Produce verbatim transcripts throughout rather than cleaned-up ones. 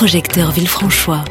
projecteur Villefranchois.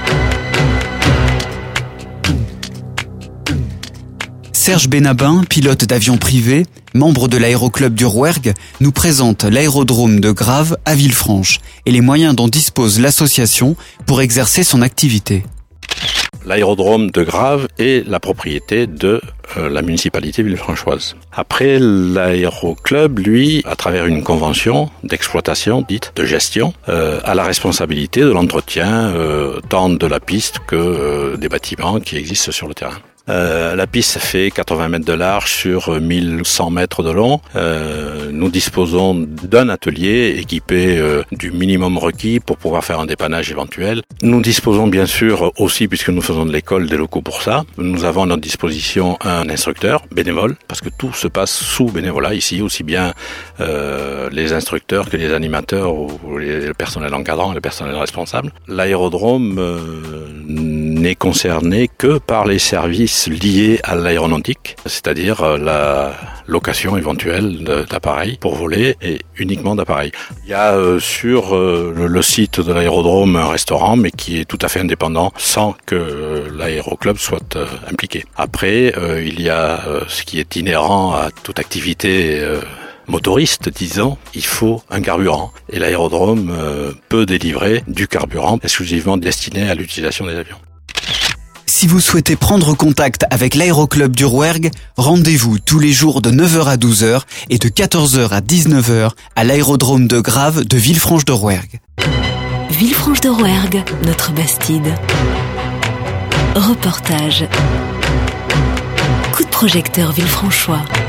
Serge Benabin, pilote d'avion privé, membre de l'aéroclub du Rouergue, nous présente l'aérodrome de Graves à Villefranche et les moyens dont dispose l'association pour exercer son activité. L'aérodrome de Graves est la propriété de euh, la municipalité villefranchoise. Après, l'aéroclub, lui, à travers une convention d'exploitation, dite de gestion, euh, a la responsabilité de l'entretien euh, tant de la piste que euh, des bâtiments qui existent sur le terrain. Euh, la piste fait quatre-vingts mètres de large sur mille cent mètres de long. Euh, nous disposons d'un atelier équipé euh, du minimum requis pour pouvoir faire un dépannage éventuel. Nous disposons bien sûr aussi, puisque nous faisons de l'école, des locaux pour ça. Nous avons à notre disposition un instructeur bénévole, parce que tout se passe sous bénévolat ici, aussi bien euh, les instructeurs que les animateurs ou les, le personnel encadrant et le personnel responsable. L'aérodrome euh, n'est concerné que par les services liés à l'aéronautique, c'est-à-dire la location éventuelle d'appareils pour voler et uniquement d'appareils. Il y a euh, sur euh, le site de l'aérodrome un restaurant, mais qui est tout à fait indépendant sans que euh, l'aéroclub soit euh, impliqué. Après, euh, il y a euh, ce qui est inhérent à toute activité euh, motoriste, disons, il faut un carburant. Et l'aérodrome euh, peut délivrer du carburant exclusivement destiné à l'utilisation des avions. Si vous souhaitez prendre contact avec l'aéroclub du Rouergue, rendez-vous tous les jours de neuf heures à douze heures et de quatorze heures à dix-neuf heures à l'aérodrome de Graves de Villefranche-de-Rouergue. Villefranche-de-Rouergue, notre Bastide. Reportage. Coup de projecteur Villefranchois.